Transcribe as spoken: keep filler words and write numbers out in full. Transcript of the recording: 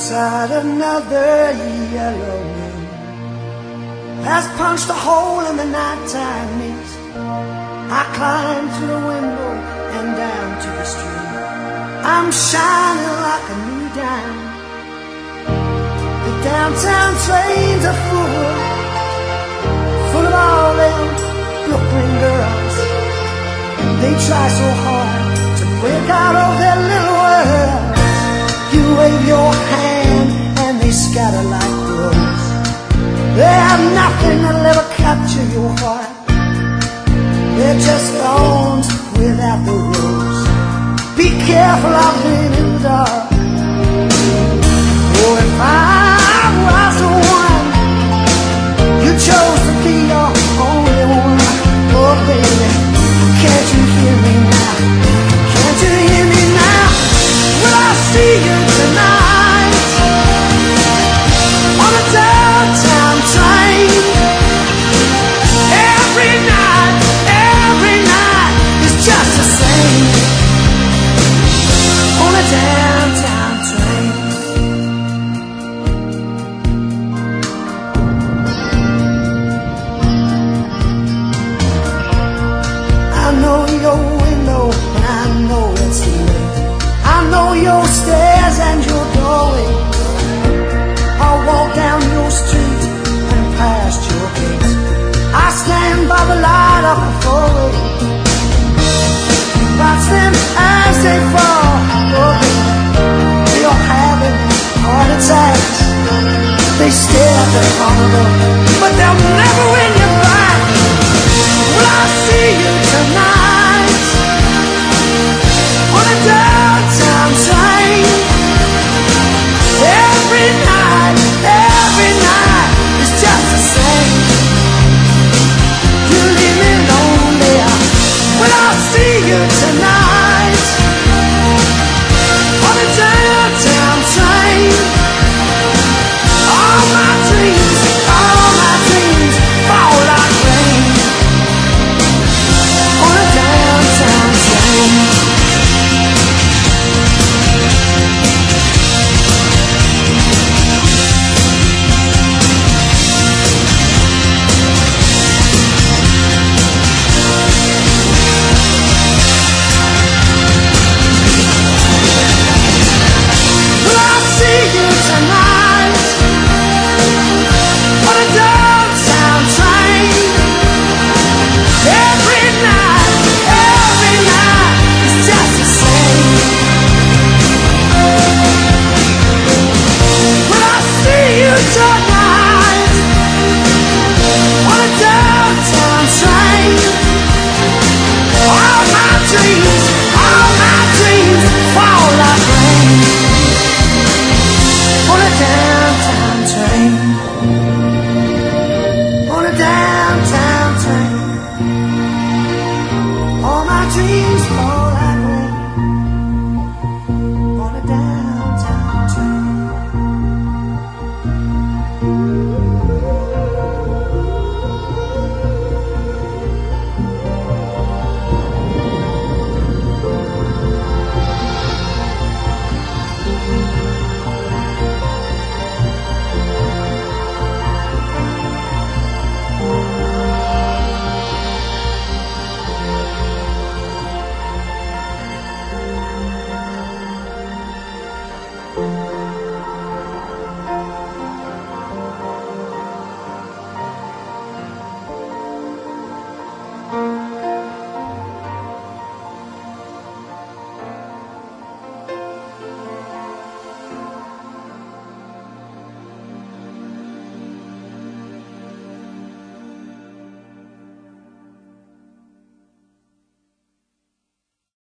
Outside another yellow moon has punched a hole in the nighttime mist. I climb through the window and down to the street. I'm shining like a new dime. The downtown trains are full, full of all them Brooklyn girls. They try so hard to break out of their little world. You wave your hand and they scatter like crows. They have nothing that'll ever capture your heart. They're just thorns without the rose. Be careful out there in the dark. Oh, if I was the one you chose to be your only one, oh baby, can't you hear me now? Can't you hear me now? Will I see you tonight on a downtown train? Every night, every night is just the same on a downtown train. I know your window and I know it's late. I know your stairs and your doorway. I'll walk down your street and past your gate. I stand by the light of the four-way, watch them as they fall. Oh, they're having heart attacks. They stare at the corner.